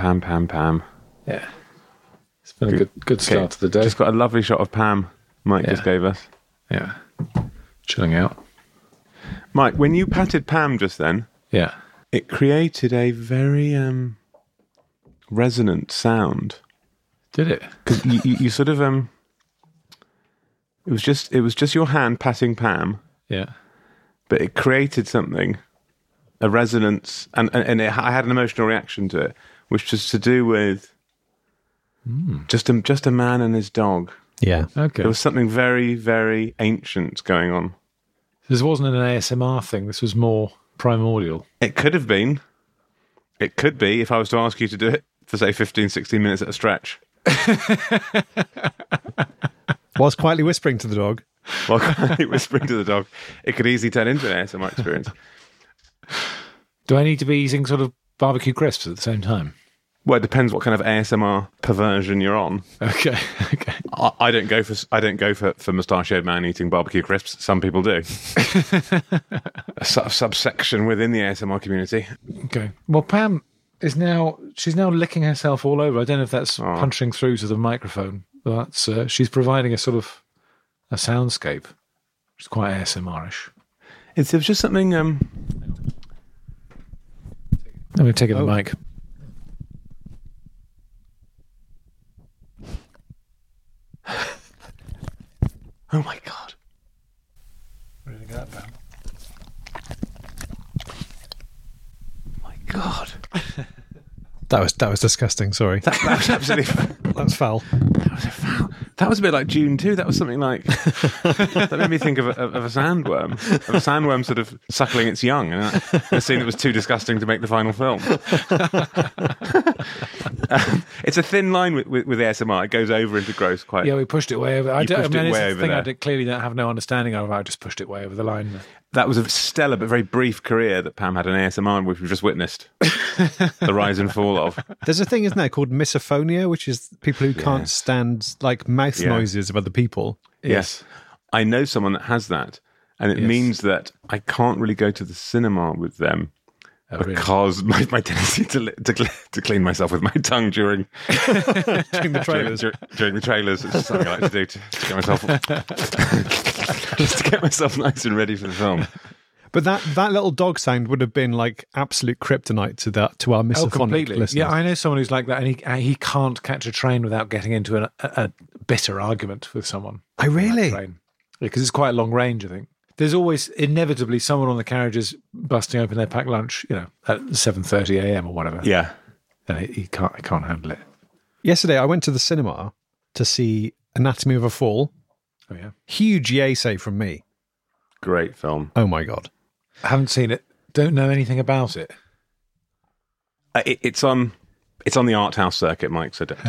Pam, Pam, Pam. Yeah. It's been a good start to the day. Just got a lovely shot of Pam Mike just gave us. Yeah. Chilling out. Mike, when you patted Pam just then, Yeah. it created a very resonant sound. Did it? Because you sort of it was just your hand patting Pam, Yeah. but it created something, a resonance, and I had an emotional reaction to it, which was to do with just a man and his dog. Yeah. Okay. There was something very, very ancient going on. This wasn't an ASMR thing. This was more primordial. It could have been. It could be if I was to ask you to do it for, say, 15, 16 minutes at a stretch. Whilst quietly whispering to the dog. While whispering to the dog. It could easily turn into an ASMR experience. Do I need to be eating sort of barbecue crisps at the same time? Well, it depends what kind of ASMR perversion you're on. Okay. I don't go for mustachioed man eating barbecue crisps. Some people do. A subsection within the ASMR community. Okay. Well, Pam she's now licking herself all over. I don't know if that's punching through to the microphone, but she's providing a sort of a soundscape, which is quite ASMR-ish. It's just something. Let me take it the mic. Oh my god! What do you think of that, Pam? My god! That was disgusting. Sorry. That was absolutely. That's foul. That was a foul. That was a bit like June 2. That was something like. That made me think of a sandworm. Of a sandworm sort of suckling its young. And a scene that was too disgusting to make the final film. It's a thin line with ASMR. It goes over into gross quite. Yeah, we pushed it way over. It's a thing I clearly don't have no understanding of. I just pushed it way over the line. That was a stellar but very brief career that Pam had in ASMR, which we've just witnessed the rise and fall of. There's a thing, isn't there, called misophonia, which is people who can't stand like mouth noises of other people. Yes. I know someone that has that, and it means that I can't really go to the cinema with them because my tendency to clean myself with my tongue during the trailers. During the trailers, it's just something I like to do to get myself just to get myself nice and ready for the film. But that little dog sound would have been like absolute kryptonite to our misophonic listeners. Yeah, I know someone who's like that, and he can't catch a train without getting into a bitter argument with someone. Oh, really? Because it's quite long range, I think. There's always inevitably someone on the carriages busting open their packed lunch, at 7:30 a.m. or whatever. Yeah, and he can't handle it. Yesterday, I went to the cinema to see Anatomy of a Fall. Oh yeah, huge yay say from me. Great film. Oh my god, I haven't seen it. Don't know anything about it. It's on the art house circuit, Mike. So don't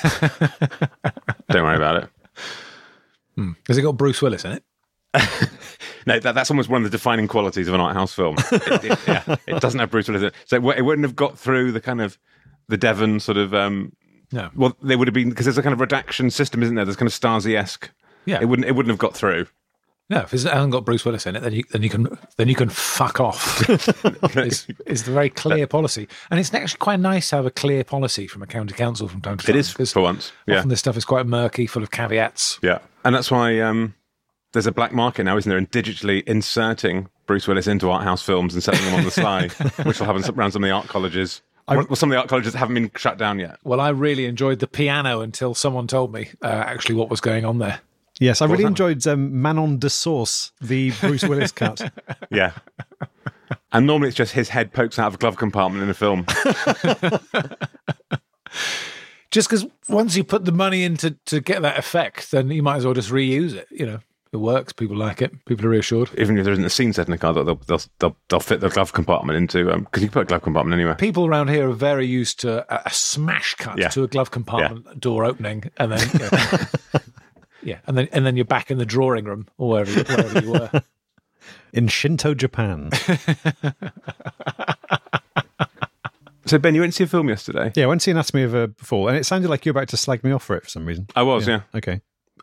worry about it. Has it got Bruce Willis in it? No, that's almost one of the defining qualities of an art house film. It doesn't have Bruce Willis in it. So it wouldn't have got through the kind of the Devon sort of. No. Well, they would have been, because there's a kind of redaction system, isn't there? There's kind of Stasi-esque. Yeah. It wouldn't have got through. No, if it hasn't got Bruce Willis in it, then you can fuck off. It's the very clear policy, and it's actually quite nice to have a clear policy from a county council from time to time. It is for once. Yeah. Often this stuff is quite murky, full of caveats. Yeah, and that's why there's a black market now, isn't there, in digitally inserting Bruce Willis into art house films and selling them on the sly, which will happen around some of the art colleges. Well, some of the art colleges haven't been shut down yet. Well, I really enjoyed the piano until someone told me actually what was going on there. Yes, I really enjoyed Manon de Sauce, the Bruce Willis cut. Yeah. And normally it's just his head pokes out of a glove compartment in a film. Just because once you put the money in to get that effect, then you might as well just reuse it. It works. People like it. People are reassured. Even if there isn't a scene set in a car, they'll fit the glove compartment into, because you can put a glove compartment anywhere. People around here are very used to a smash cut to a glove compartment door opening, and then and then you're back in the drawing room or wherever you were. In Shinto, Japan. So, Ben, you went to see a film yesterday? Yeah, I went to see Anatomy of a Fall, and it sounded like you were about to slag me off for it for some reason. I was, yeah. Okay.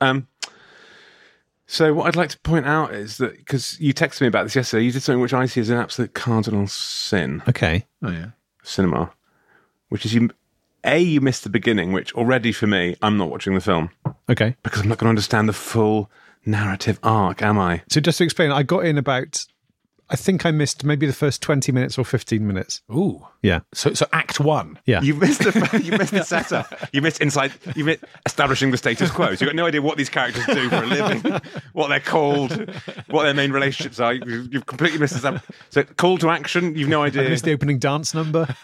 So what I'd like to point out is that, because you texted me about this yesterday, you did something which I see as an absolute cardinal sin. Okay. Oh, yeah. Cinema. Which is You missed the beginning, which already for me, I'm not watching the film. Okay. Because I'm not going to understand the full narrative arc, am I? So just to explain, I got in about, I think I missed maybe the first 20 minutes or 15 minutes. Ooh. Yeah. So Act 1. Yeah. You missed the setup. You missed establishing the status quo. So you've got no idea what these characters do for a living, what they're called, what their main relationships are. You've completely missed this. So call to action, you've no idea. I missed the opening dance number.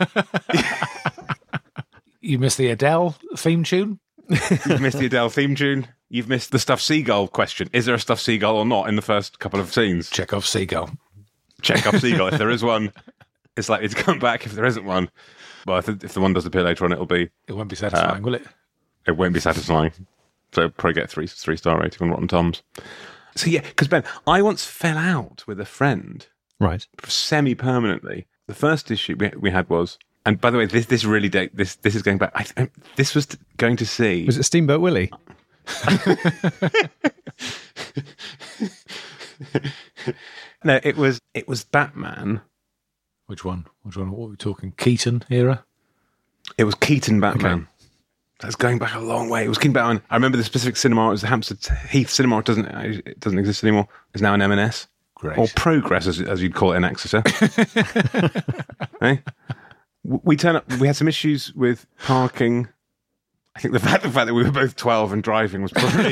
You missed the Adele theme tune. You've missed the Adele theme tune. You've missed the stuffed seagull question. Is there a stuffed seagull or not in the first couple of scenes? Chekhov seagull. Chekhov seagull. If there is one, it's likely to come back. If there isn't one, well, if the one does appear later on, it won't be satisfying, will it? It won't be satisfying. So probably get 3-star rating on Rotten Tomatoes. So yeah, because Ben, I once fell out with a friend, right, semi-permanently. The first issue we had was. And by the way, this really this is going back. This was going to see. Was it Steamboat Willie? No, it was Batman. Which one? What were we talking? Keaton era? It was Keaton Batman. Okay. That's going back a long way. It was Keaton Batman. I remember the specific cinema. It was the Hampstead Heath Cinema. It doesn't exist anymore. It's now an M&S. Great. Or Progress, as you'd call it in Exeter. Hey? We turn up. We had some issues with parking. I think the fact that we were both 12 and driving was probably.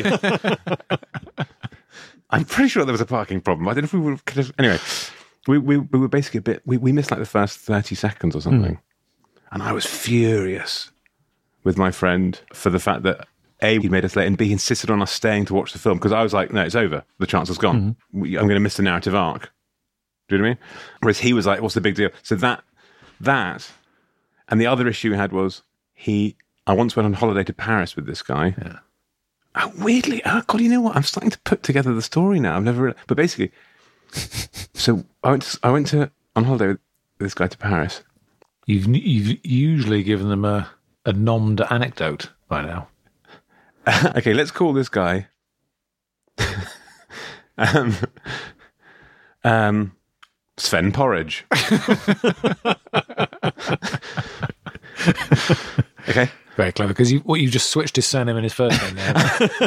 I'm pretty sure there was a parking problem. I don't know if we would have. Anyway, we were basically a bit. We missed like the first 30 seconds or something, and I was furious with my friend for the fact that A, he made us late, and B, he insisted on us staying to watch the film because I was like, no, it's over. The chance is gone. I'm going to miss the narrative arc. Do you know what I mean? Whereas he was like, what's the big deal? So that. And the other issue we had was I once went on holiday to Paris with this guy. Yeah. Weirdly, God, you know what? I'm starting to put together the story now. I've never really, but basically, so I went on holiday with this guy to Paris. You've usually given them a nommed anecdote by now. Okay, let's call this guy. Sven Porridge. Okay. Very clever, because you just switched his surname and his first name there.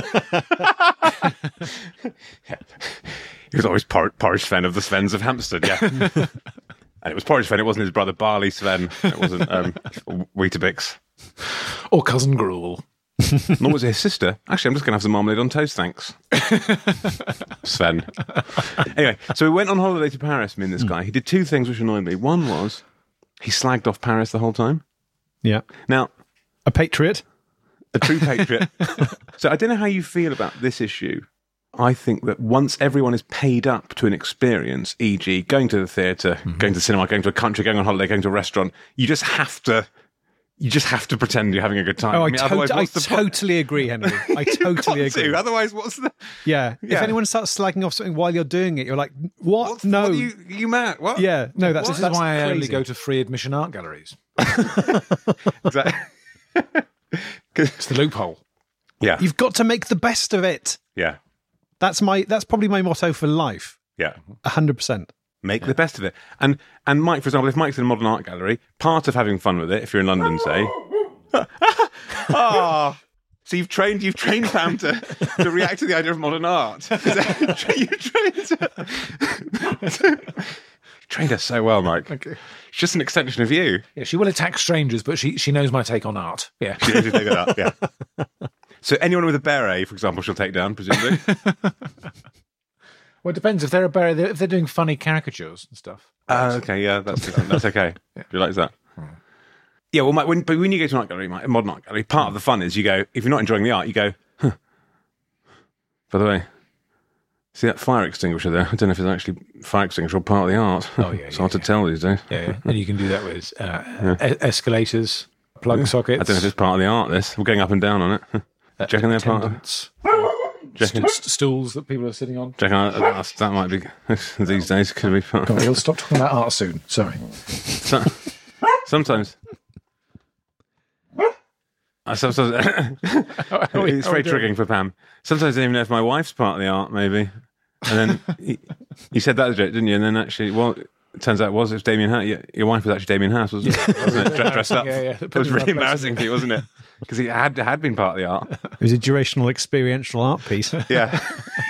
Yeah. He was always Porridge Sven of the Svens of Hampstead, yeah. And it was Porridge Sven, it wasn't his brother Barley Sven. It wasn't Weetabix. Or Cousin Gruel. Nor was it his sister. Actually, I'm just going to have some marmalade on toast, thanks. Sven. Anyway, so we went on holiday to Paris, me and this guy. He did two things which annoyed me. One was he slagged off Paris the whole time. Yeah. Now, a patriot. A true patriot. So I don't know how you feel about this issue. I think that once everyone is paid up to an experience, e.g. going to the theatre, going to the cinema, going to a country, going on holiday, going to a restaurant, you just have to pretend you're having a good time. Oh, I totally agree, Henry. I totally agree. Otherwise, what's the... Yeah. If anyone starts slagging off something while you're doing it, you're like, what? No. What you mad? What? Yeah. No, this is why I only go to free admission art galleries. Exactly. It's the loophole. Yeah. You've got to make the best of it. Yeah. That's probably my motto for life. Yeah. 100%. Make the best of it. And Mike, for example, if Mike's in a modern art gallery, part of having fun with it, if you're in London, say, so you've trained Pam to react to the idea of modern art. Trained her so well, Mike. Okay. She's just an extension of you. Yeah, she will attack strangers, but she knows my take on art. Yeah. She knows your take on art, yeah. So anyone with a beret, for example, she'll take down, presumably. Well, it depends if they're if they're doing funny caricatures and stuff. Okay, yeah, that's okay. Yeah. Do you like that? Yeah, well, Mike, when you go to an art gallery, Mike, a modern art gallery, part of the fun is you go, if you're not enjoying the art, you go, huh. By the way, see that fire extinguisher there? I don't know if it's actually fire extinguisher or part of the art. Oh, yeah. It's hard to tell these days. Yeah. And you can do that with escalators, plug sockets. I don't know if it's part of the art, this. We're going up and down on it. Do you reckon they're part of stools that people are sitting on. That might be these days. Could be. God, you'll stop talking about art soon. Sorry. Sometimes. It's very triggering for Pam. Sometimes I don't even know if my wife's part of the art. Maybe. And then you said that a joke, didn't you? And then actually, well, It turns out it was Damien Hirst. Your wife was actually Damien Hirst, wasn't it? Dressed up. Yeah. It was really embarrassing for you, wasn't it? Because he had been part of the art. It was a durational experiential art piece. Yeah.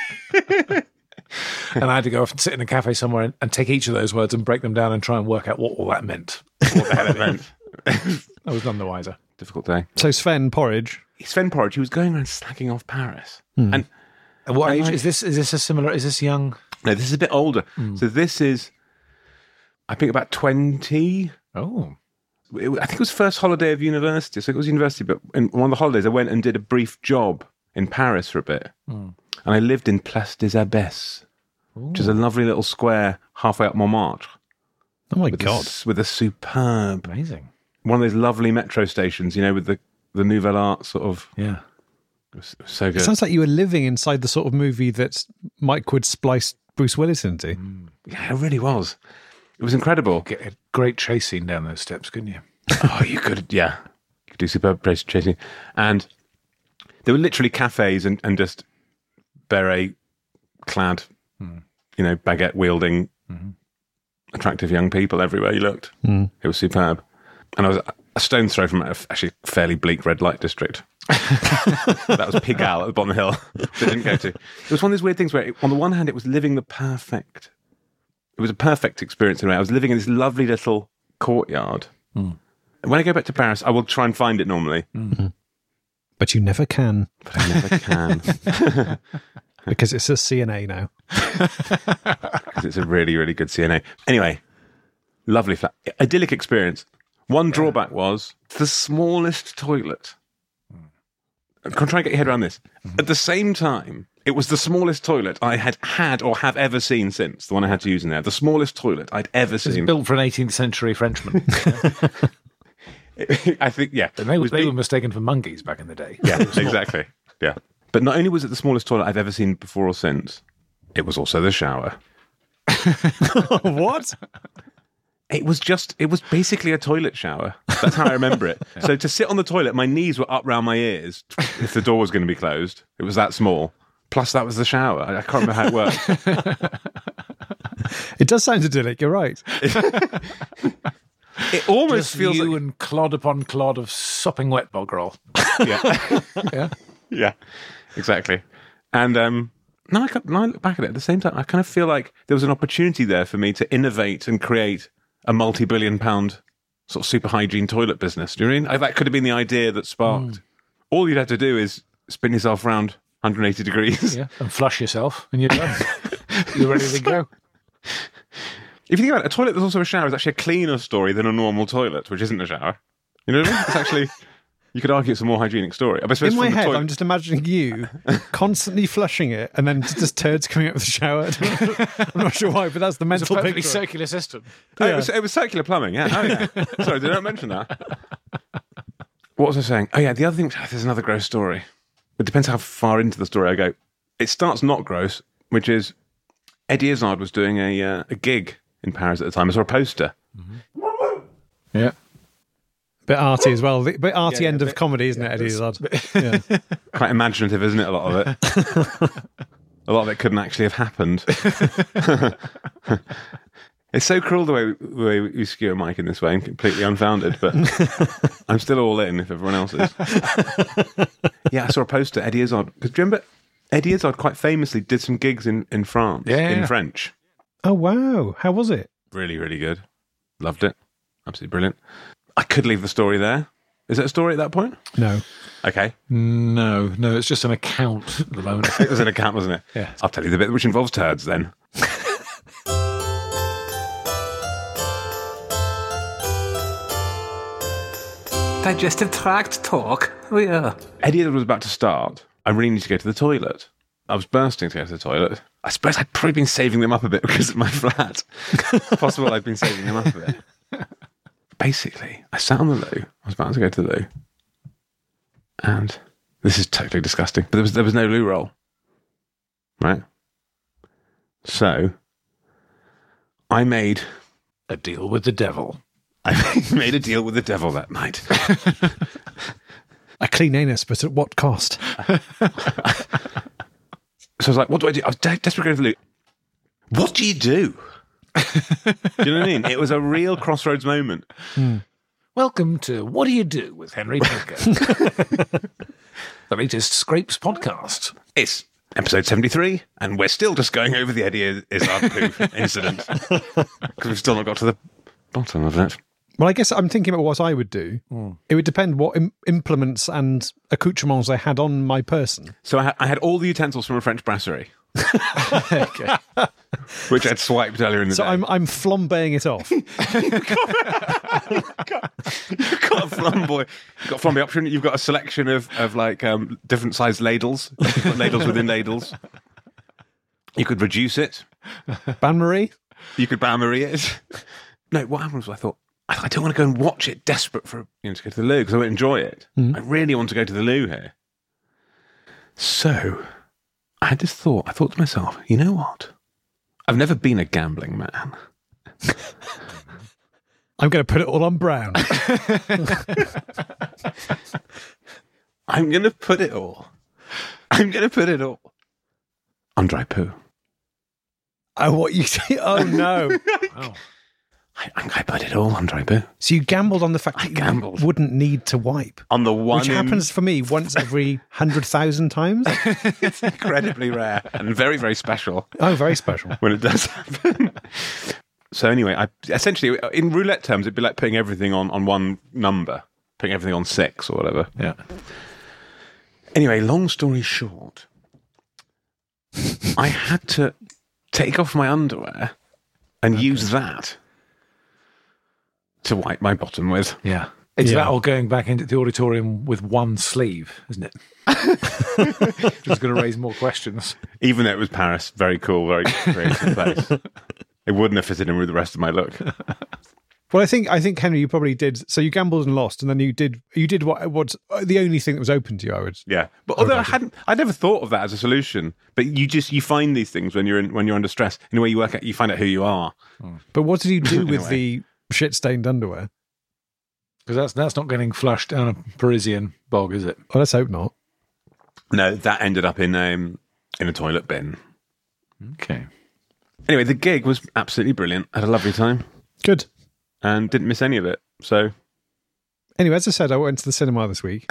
And I had to go off and sit in a cafe somewhere and take each of those words and break them down and try and work out what all that meant. What the hell it meant. I was none the wiser. Difficult day. So Sven Porridge. Sven Porridge, he was going around slagging off Paris. And At what age is this? Is this a similar? Is this young? no, this is a bit older. So this is, I think, about 20. Oh, I think it was first holiday of university. So it was university, but in one of the holidays, I went and did a brief job in Paris for a bit. And I lived in Place des Abbesses, which is a lovely little square halfway up Montmartre. Oh my God. With a superb, amazing. one of those lovely metro stations, with the Nouvelle Art sort of. Yeah. It was so good. It sounds like you were living inside the sort of movie that Mike would splice Bruce Willis into. Yeah, it really was. It was incredible. Get a great chase scene down those steps, couldn't you? Oh, you could, yeah. You could do superb chasing. And there were literally cafes and just beret-clad, baguette-wielding, attractive young people everywhere you looked. It was superb. And I was a stone's throw from actually a fairly bleak red light district. That was Pigalle at the bottom of the hill that I didn't go to. It was one of those weird things where, on the one hand, it was living it was a perfect experience in a way. I was living in this lovely little courtyard. When I go back to Paris, I will try and find it normally. But you never can. But I never can. Because it's a CNA now. Because it's a really, really good CNA. Anyway, lovely flat. Idyllic experience. One drawback was the smallest toilet. I'm trying to get your head around this. At the same time, it was the smallest toilet I had or have ever seen since, the one I had to use in there. The smallest toilet I'd ever It's seen. built for an 18th century Frenchman. I think, yeah. They were mistaken for monkeys back in the day. Yeah, exactly. Yeah. But not only was it the smallest toilet I've ever seen before or since, it was also the shower. What? It was basically a toilet shower. That's how I remember it. So to sit on the toilet, my knees were up round my ears if the door was going to be closed. It was that small. Plus, that was the shower. I can't remember how it worked. It does sound idyllic, you're right. It almost Just feels you like... and clod upon clod of sopping wet bog roll. Yeah. Yeah. Yeah, exactly. And now I look back at it, at the same time, I kind of feel like there was an opportunity there for me to innovate and create a multi-billion-pound sort of super hygiene toilet business. Do you know what I mean? That could have been the idea that sparked. All you'd have to do is spin yourself around 180 degrees. Yeah. And flush yourself and you're done. You're ready to go. If you think about it, a toilet that's also a shower is actually a cleaner story than a normal toilet, which isn't a shower. You know what I mean? It's actually... You could argue it's a more hygienic story. In my head, I'm just imagining you constantly flushing it and then just turds coming out of the shower. I'm not sure why, but that's the mental It's a perfectly picture. circular system. Oh, it was circular plumbing, yeah. Oh, yeah. Sorry, did I not mention that? What was I saying? Oh, yeah, the other thing, there's another gross story. It depends how far into the story I go. It starts not gross, which is Eddie Izzard was doing a gig in Paris at the time. I saw a poster. Yeah. Bit arty as well. Bit arty end of comedy, isn't it, Eddie Izzard? Yeah. Quite imaginative, isn't it, a lot of it? A lot of it couldn't actually have happened. It's so cruel the way we skewer Mike in this way, and completely unfounded, but I'm still all in if everyone else is. Yeah, I saw a poster, Eddie Izzard. Because do you remember, Eddie Izzard quite famously did some gigs in France, in French. Oh, wow. How was it? Really, really good. Loved it. Absolutely brilliant. I could leave the story there. Is it a story at that point? No. Okay. No, it's just an account at the moment. It was an account, wasn't it? Yeah. I'll tell you the bit which involves turds then. Digestive tract talk. Oh, yeah. Eddie was about to start. I really need to go to the toilet. I was bursting to go to the toilet. I suppose I'd probably been saving them up a bit because of my flat. Possible I'd been saving them up a bit. Basically, I sat on the loo. I was about to go to the loo. And this is totally disgusting. But there was no loo roll. Right? So, I made A deal with the devil. I made a deal with the devil that night. A clean anus, but at what cost? So I was like, what do I do? I was desperate to go to the loo. What do you do Do you know what I mean? It was a real crossroads moment. Welcome to What Do You Do with Henry Baker, the latest Scrapes podcast. It's episode 73, and we're still just going over the Eddie Izzard poo incident because we've still not got to the bottom of it. Well, I guess I'm thinking about what I would do. It would depend what implements and accoutrements I had on my person. So I had all the utensils from a French brasserie, Okay. which I'd swiped earlier in the So day. I'm flambeing it off. You've got a flamboy. You've got a flamboy option. You've got a selection of like different sized ladles, You've got ladles within ladles. You could reduce it. Bain Marie? You could bain-marie it. No, what happened was I thought, I don't want to go and watch it desperate for to go to the loo because I won't enjoy it. I really want to go to the loo here. So I had this thought. I thought to myself, you know what? I've never been a gambling man. I'm going to put it all on Brown. I'm going to put it all. I'm going to put it all on dry poo. Oh, what you say? Oh, no. Wow. I put it all on dry poo. So you gambled on the fact that gambled. you wouldn't need to wipe. On the one Which happens for me once every 100,000 times. It's incredibly rare and very, very special Oh, very special. when it does happen. So anyway, essentially, in roulette terms, it'd be like putting everything on one number, putting everything on 6 or whatever. Yeah. Anyway, long story short, I had to take off my underwear and use that to wipe my bottom with. Yeah. It's Yeah. that or going back into the auditorium with one sleeve, isn't it? Just going to raise more questions. Even though it was Paris, very cool, very creative place. It wouldn't have fitted in with the rest of my look. Well, I think Henry, you probably did. So you gambled and lost, and then you did what's the only thing that was open to you. I would. Yeah, but although I never thought of that as a solution. But you find these things when you're under stress. In a way, you find out who you are. But what did you do In a with way. the shit-stained underwear? Because that's not getting flushed down a Parisian bog, is it? Well, let's hope not. No, that ended up in a toilet bin. Okay. Anyway, the gig was absolutely brilliant. I had a lovely time Good. and didn't miss any of it. So Anyway, as I said, I went to the cinema this week.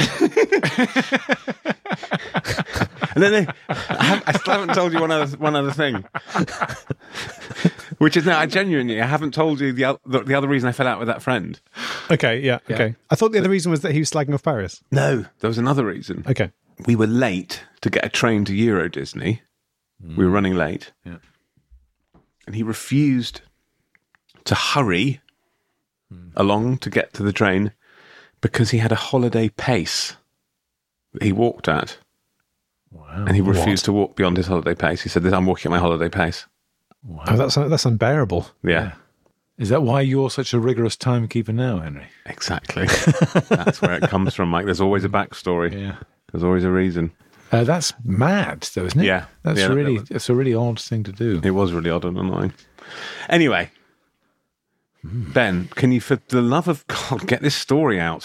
and then I still haven't told you one other thing, which is now I haven't told you the other reason I fell out with that friend. Okay, yeah, okay. I thought the other reason was that he was slagging off Paris. No, there was another reason. Okay. We were late to get a train to Euro Disney. We were running late. Yeah. And he refused to hurry along to get to the train because he had a holiday pace that he walked at. Wow. And he refused to walk beyond his holiday pace. He said, I'm walking at my holiday pace. Wow. Oh, that's unbearable. Yeah, Is that why you're such a rigorous timekeeper now, Henry? exactly. That's where it comes from, Mike. There's always a backstory. Yeah. There's always a reason. That's mad, though, isn't it? Yeah. That's Yeah, it's a really odd thing to do. It was really odd and annoying. Anyway, Ben, can you, for the love of God, get this story out?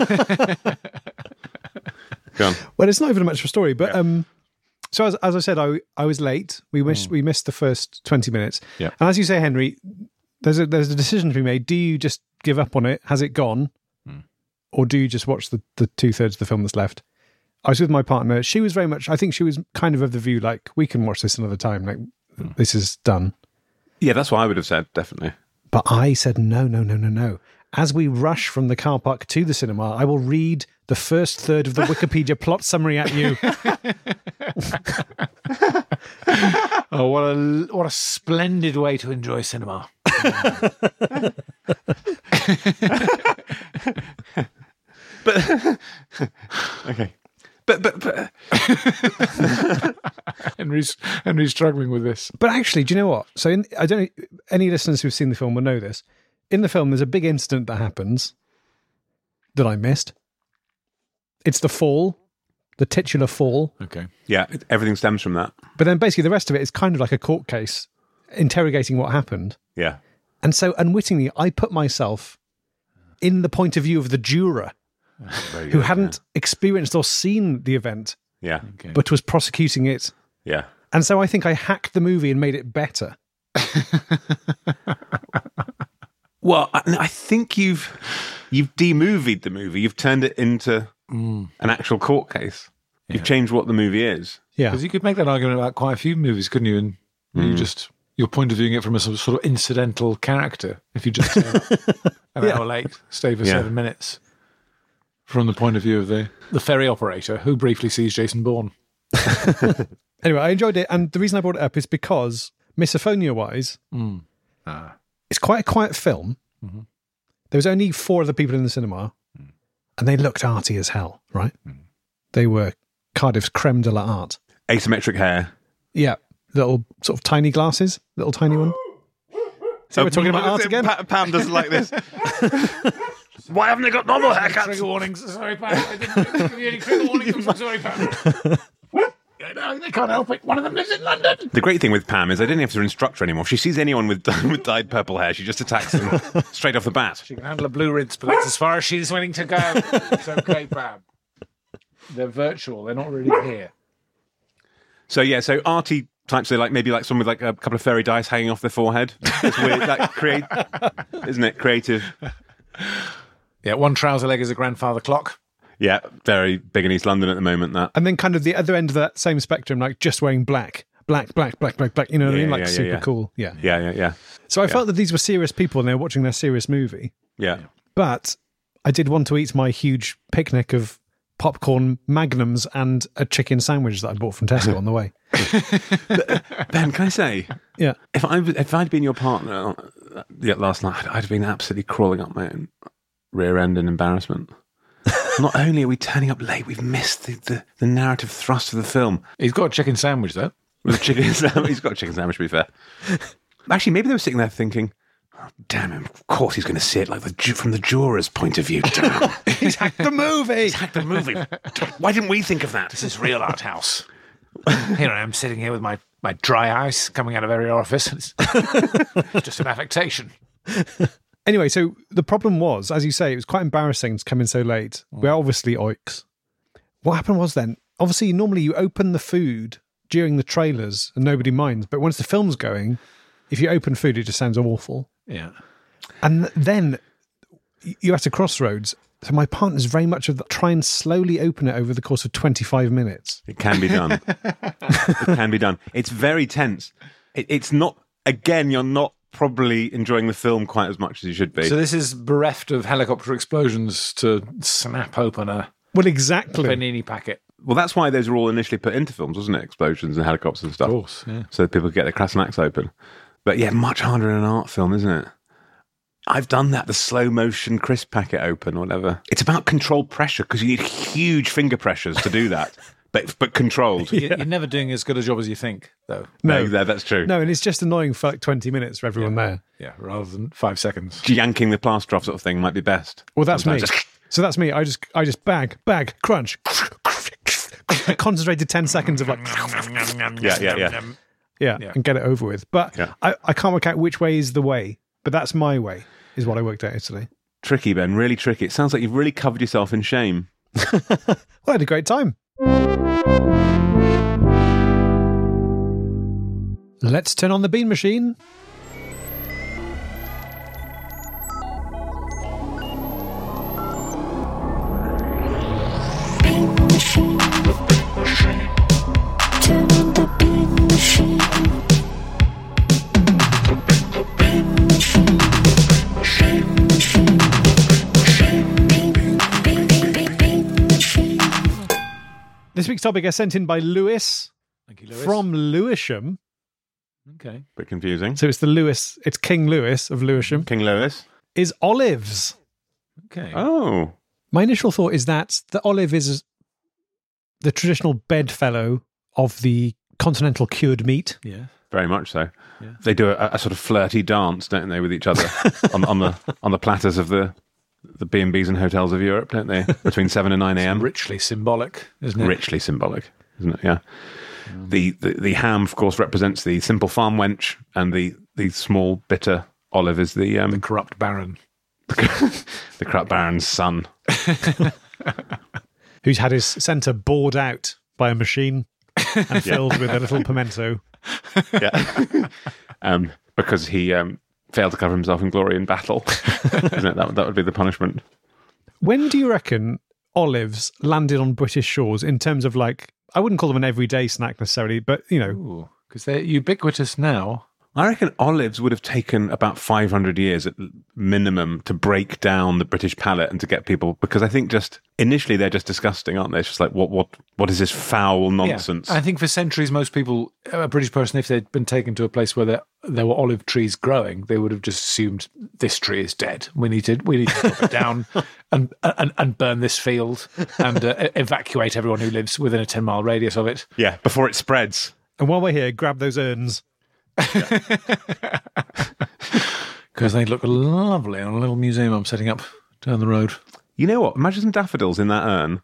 Go on. Well, it's not even much of a story, but so as I said, I was late. We missed the first 20 minutes. Yeah. And as you say, Henry, there's a decision to be made. Do you just give up on it? Has it gone? Or do you just watch the 2/3 of the film that's left? I was with my partner. She was very much, I think she was kind of the view, like, we can watch this another time. Like, this is done. Yeah, that's what I would have said, definitely. But I said, no. As we rush from the car park to the cinema, I will read the first third of the Wikipedia plot summary at you. Oh, what a splendid way to enjoy cinema. But okay. But Henry's struggling with this. But actually, do you know what? So I don't know, any listeners who've seen the film will know this. In the film, there's a big incident that happens that I missed. It's the fall, the titular fall. Okay. yeah, everything stems from that. But then basically the rest of it is kind of like a court case interrogating what happened. Yeah. And so unwittingly, I put myself in the point of view of the juror Very who good, hadn't experienced or seen the event, Yeah. Okay. but was prosecuting it. Yeah. And so I think I hacked the movie and made it better. Well, I think you've demovied the movie. You've turned it into an actual court case. You've changed what the movie is. Yeah. Because you could make that argument about quite a few movies, couldn't you? And you just, you're point of viewing it from a sort of incidental character. If you just turn up an hour late, stay for 7 minutes. From the point of view of the ferry operator who briefly sees Jason Bourne. Anyway, I enjoyed it. And the reason I brought it up is because misophonia-wise, it's quite a quiet film. Mm-hmm. There was only 4 other people in the cinema, and they looked arty as hell, right? They were Cardiff's creme de la art. Asymmetric hair. Yeah. Little sort of tiny glasses. Little tiny one. So we're talking about art again? Pam doesn't like this. Why haven't they got normal haircuts? Trigger warnings. Sorry, Pam. I didn't give you any trigger warnings. I'm sorry, Pam. No, they can't help it. One of them lives in London. The great thing with Pam is I didn't have to instruct her anymore. If she sees anyone with dyed purple hair, she just attacks them straight off the bat. She can handle a blue rinse, but that's as far as she's willing to go. It's okay, Pam. They're virtual. They're not really here. So arty types are maybe someone with a couple of fairy dice hanging off their forehead. It's weird. Isn't it creative? Yeah, one trouser leg is a grandfather clock. Yeah, very big in East London at the moment, that. And then kind of the other end of that same spectrum, just wearing black. You know what I mean? Super cool. Yeah. Yeah. So I felt that these were serious people and they were watching their serious movie. Yeah. But I did want to eat my huge picnic of popcorn magnums and a chicken sandwich that I bought from Tesco on the way. Ben, can I say? Yeah. If I'd been your partner last night, I'd have been absolutely crawling up my own rear end in embarrassment. Not only are we turning up late, we've missed the narrative thrust of the film. He's got a chicken sandwich, though. With a chicken sandwich. He's got a chicken sandwich, to be fair. Actually, maybe they were sitting there thinking, oh, damn him, of course he's going to see it from the juror's point of view. Damn. He's hacked the movie! He's hacked the movie. Why didn't we think of that? This is real art house. Here I am sitting here with my dry ice coming out of every orifice. It's just an affectation. Anyway, so the problem was, as you say, it was quite embarrassing to come in so late. We're obviously oiks. What happened was then, obviously, normally you open the food during the trailers and nobody minds. But once the film's going, if you open food, it just sounds awful. Yeah. And then you're at a crossroads. So my partner's very much of try and slowly open it over the course of 25 minutes. It can be done. It can be done. It's very tense. It's not, again, you're not probably enjoying the film quite as much as you should be. So this is bereft of helicopter explosions to snap open a panini packet. Well, that's why those were all initially put into films, wasn't it? Explosions and helicopters and stuff. Of course, yeah. So that people could get their Krasnaks open. But yeah, much harder in an art film, isn't it? I've done that, the slow motion crisp packet open or whatever. It's about controlled pressure because you need huge finger pressures to do that. But controlled. You're never doing as good a job as you think, though. No, that's true. No, and it's just annoying for 20 minutes for everyone there. Yeah, rather than 5 seconds. Yanking the plaster off sort of thing might be best. Well, that's sometimes. me. So that's me. I just bag, crunch. A concentrated 10 seconds of Yeah, and get it over with. But I can't work out which way is the way, but that's my way, is what I worked out yesterday. Tricky, Ben, really tricky. It sounds like you've really covered yourself in shame. Well, I had a great time. Let's turn on the bean machine. Bean machine. Turn on the bean machine. Bean machine. Bean machine. Bean machine. This week's topic is sent in by Lewis. Thank you, Lewis. From Lewisham. Okay. Bit confusing. So it's King Lewis of Lewisham. King Lewis. Is olives. Okay. Oh. My initial thought is that the olive is the traditional bedfellow of the continental cured meat. Yeah. Very much so. Yeah. They do a sort of flirty dance, don't they, with each other on the platters of the B&Bs and hotels of Europe, don't they? Between 7 and 9 a.m. Richly symbolic, isn't it? Richly symbolic, isn't it? Yeah. The ham, of course, represents the simple farm wench, and the small bitter olive is the corrupt baron. the corrupt baron's son, who's had his centre bored out by a machine and filled with a little pimento. Yeah. because he failed to cover himself in glory in battle. Isn't it? That would be the punishment. When do you reckon olives landed on British shores in terms of like, I wouldn't call them an everyday snack necessarily, but you know, Because they're ubiquitous now. I reckon olives would have taken about 500 years at minimum to break down the British palate and to get people, because I think just initially they're just disgusting, aren't they? It's just like, what is this foul nonsense? Yeah. I think for centuries, most people, a British person, if they'd been taken to a place where there were olive trees growing, they would have just assumed this tree is dead. We need to chop it down and burn this field and evacuate everyone who lives within a 10-mile radius of it. Yeah, before it spreads. and while we're here, grab those urns. Because they look lovely on a little museum I'm setting up down the road. You know what? Imagine some daffodils in that urn.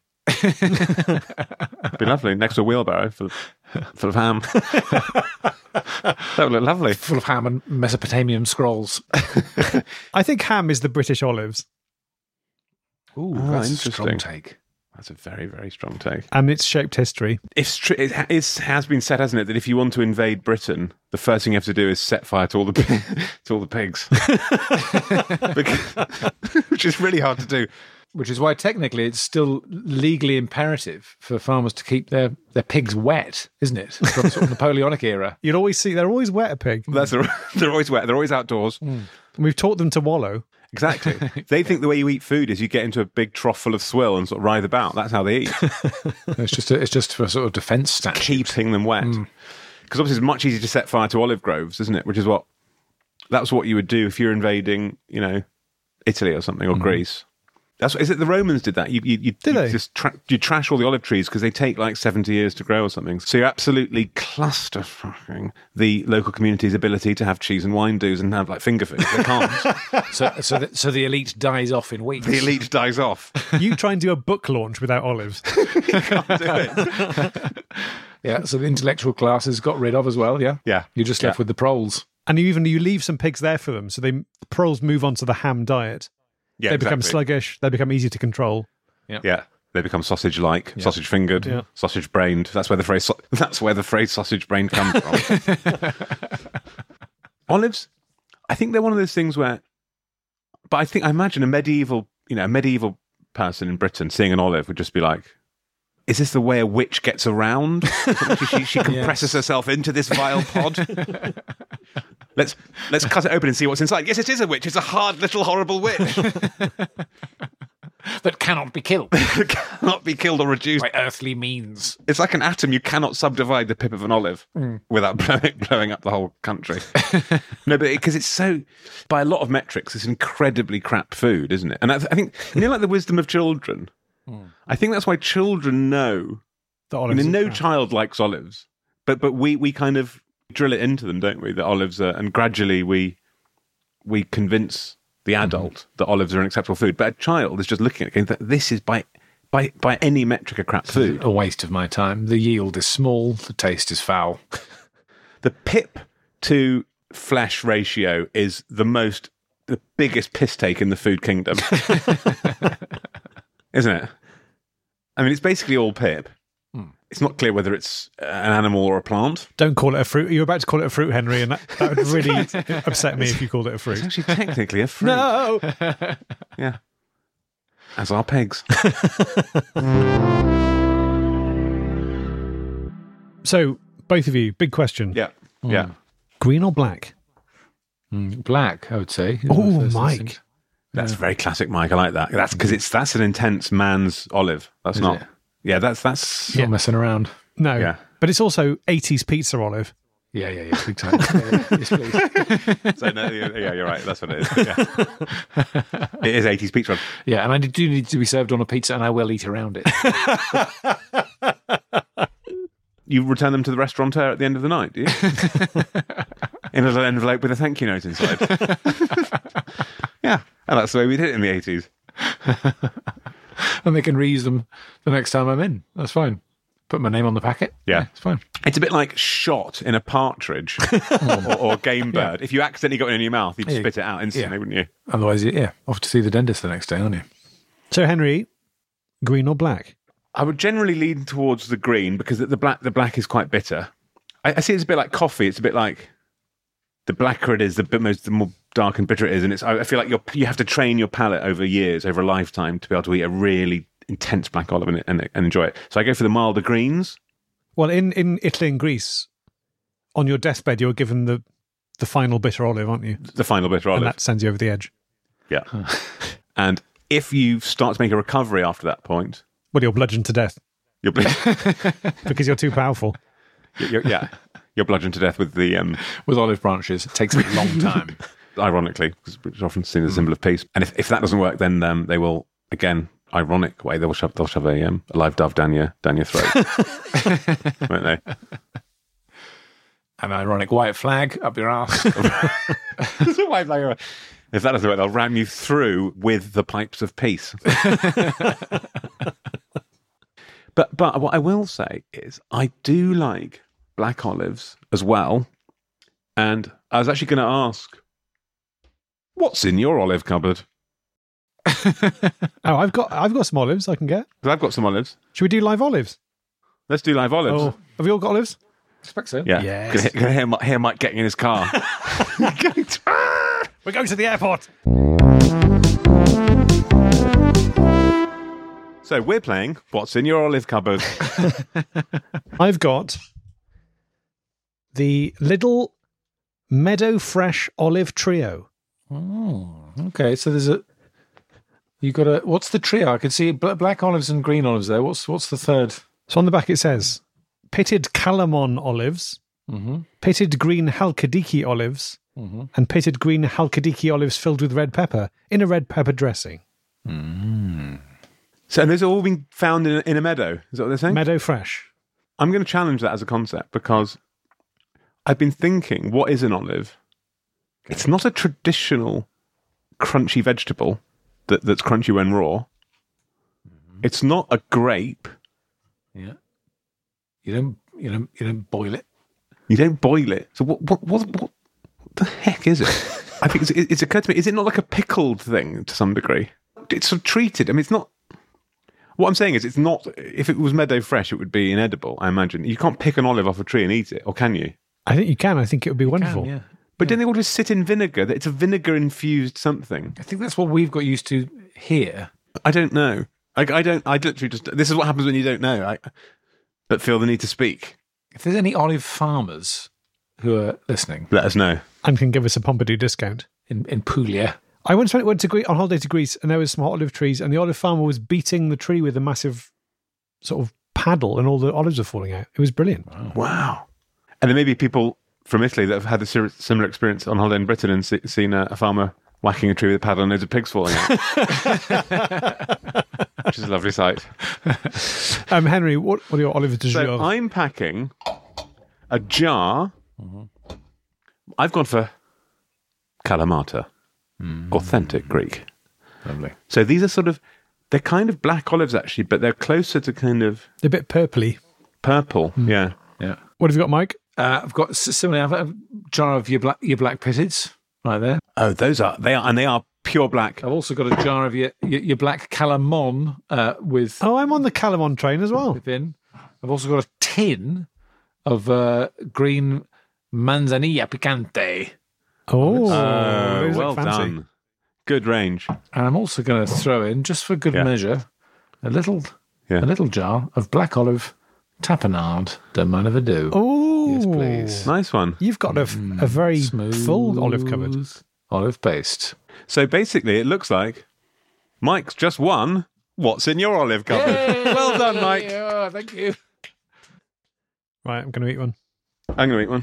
Be lovely next to a wheelbarrow full of ham. That would look lovely. Full of ham and Mesopotamian scrolls. I think ham is the British olives, Ooh, Oh, that's a interesting. strong take. That's a very, very strong take. and it's shaped history. It has been said, hasn't it, that if you want to invade Britain, the first thing you have to do is set fire to all the pigs, which is really hard to do. Which is why technically it's still legally imperative for farmers to keep their pigs wet, isn't it? From sort of Napoleonic era. You'll always see they're always wet, a pig. They're always wet. They're always outdoors. We've taught them to wallow. Exactly. They think the way you eat food is you get into a big trough full of swill and sort of writhe about. That's how they eat. It's just for sort of defence statute. Keeping them wet. Because obviously it's much easier to set fire to olive groves, isn't it? That's what you would do if you're invading, Italy or something, or Greece. Is it the Romans did that? You trash all the olive trees because they take like 70 years to grow or something. So you're absolutely clusterfucking the local community's ability to have cheese and wine do's and have like finger foods. They can't. So the elite dies off in weeks. The elite dies off. You try and do a book launch without olives. You can't do it. Yeah, so the intellectual classes got rid of as well, yeah? Yeah. You're just left with the proles. And you leave some pigs there for them, so the proles move on to the ham diet. Yeah, They become exactly. sluggish. They become easy to control. Yeah, they become sausage-like, sausage-fingered, Yeah. sausage-brained. That's where the phrase sausage-brained comes from. Olives, I think they're one of those things where, but I imagine a medieval person in Britain seeing an olive would just be like, "Is this the way a witch gets around? She compresses herself into this vile pod." Let's cut it open and see what's inside. Yes, it is a witch. It's a hard little horrible witch. That cannot be killed Cannot be killed or reduced. by earthly means. It's like an atom. You cannot subdivide the pip of an olive without blowing up the whole country. No, but because it's so, by a lot of metrics, it's incredibly crap food, isn't it? And I think, like the wisdom of children, I think that's why children know. The I olives mean, are no crap. child likes olives, but we kind of drill it into them, don't we? That olives are, and gradually we convince the adult that olives are an acceptable food. But a child is just looking at it going, this is by any metric a crap food. A waste of my time. The yield is small, the taste is foul. The pip to flesh ratio is the biggest piss take in the food kingdom. Isn't it? I mean, it's basically all pip. It's not clear whether it's an animal or a plant. Don't call it a fruit. You're about to call it a fruit, Henry, and that would really upset me if you called it a It's fruit. actually technically a fruit. No! Yeah. As are pigs. So, both of you, big question. Yeah. Yeah. Green or black? Black, I would say. Oh, First Mike. instinct. That's very classic, Mike. I like that. That's because that's an intense man's olive. That's Is not. it? Yeah, that's. Not messing around. No. Yeah. But it's also 80s pizza olive. Yeah, big time. Yes, please. So, no, yeah, you're right. That's what it is. Yeah. It is 80s pizza. Yeah, and I do need to be served on a pizza, and I will eat around it. You return them to the restaurateur at the end of the night, do you? In an envelope with a thank you note inside. Yeah, and that's the way we did it in the 80s. And they can reuse them the next time I'm in. That's fine. Put my name on the packet. Yeah. It's fine. It's a bit like shot in a partridge or game bird. If you accidentally got it in your mouth, you'd spit it out instantly, wouldn't you? Otherwise, off to see the dentist the next day, aren't you? So, Henry, green or black? I would generally lean towards the green because the black is quite bitter. I see it's a bit like coffee. It's a bit like the blacker it is, the more dark and bitter it is. And I feel like you have to train your palate over years, over a lifetime, to be able to eat a really intense black olive and enjoy it. So I go for the milder greens. Well, in Italy and Greece, on your deathbed, you're given the final bitter olive, aren't you? The final bitter olive. And that sends you over the edge. Yeah. And if you start to make a recovery after that point... Well, you're bludgeoned to death. Because you're too powerful. You're bludgeoned to death with the... with olive branches. It takes a long time. Ironically, because it's often seen as a symbol of peace. And if that doesn't work, then they will, again, ironic way, they'll shove a live dove down your throat. Won't they? An ironic white flag up your ass. White flag. If that doesn't work, they'll ram you through with the pipes of peace. But what I will say is I do like black olives as well. And I was actually going to ask, what's in your olive cupboard? I've got some olives I can get. 'Cause I've got some olives. Should we do live olives? Let's do live olives. Oh, have you all got olives? I expect so. Yeah. Yes. Gonna hear Mike getting in his car. We're going to the airport. So we're playing What's in Your Olive Cupboard? I've got the Lidl Meadow Fresh Olive Trio. Oh, okay. So there's what's the trio? I can see black olives and green olives there. What's the third? So on the back it says pitted Calamon olives, pitted green Halkidiki olives, and pitted green Halkidiki olives filled with red pepper in a red pepper dressing. So those have all been found in a meadow. Is that what they're saying? Meadow Fresh. I'm going to challenge that as a concept because I've been thinking, what is an olive? It's not a traditional crunchy vegetable that's crunchy when raw. It's not a grape. Yeah. You don't boil it. You don't boil it. So what the heck is it? I think it's occurred to me, is it not like a pickled thing to some degree? It's sort of treated. I mean, it's not... What I'm saying is it's not... If it was meadow fresh, it would be inedible, I imagine. You can't pick an olive off a tree and eat it, or can you? I think you can. I think it would be wonderful. Yeah. But don't they all just sit in vinegar? It's a vinegar-infused something. I think that's what we've got used to here. I don't know. I literally just... This is what happens when you don't know. But feel the need to speak. If there's any olive farmers who are listening... Let us know. And can give us a Pompidou discount. In Puglia. I once went on holiday to Greece and there was some olive trees and the olive farmer was beating the tree with a massive sort of paddle and all the olives were falling out. It was brilliant. Wow. And there may be people from Italy that have had a similar experience on holiday in Britain and seen a farmer whacking a tree with a paddle and loads of pigs falling out. Which is a lovely sight. Henry, what are your olives de jour? So I'm packing a jar. I've gone for Kalamata. Authentic Greek. Lovely. So these are they're kind of black olives actually, but they're closer to kind of... They're a bit purpley. Purple, yeah. Yeah. What have you got, Mike? I've got similarly. I've a jar of your black pitteds right there. Oh, they are pure black. I've also got a jar of your black calamon with. Oh, I'm on the Calamon train as well. Within. I've also got a tin of green manzanilla picante. Oh, Oh, those well look fancy. done. Good range. And I'm also going to throw in, just for good measure, a little jar of black olive tapenade de Manavadou. Oh, Yes, please. Nice one. You've got a very full olive cupboard. Olive paste. So basically, it looks like Mike's just won What's in Your Olive Cupboard. Well done, Mike. Oh, thank you. Right, I'm going to eat one. I'm going to eat one.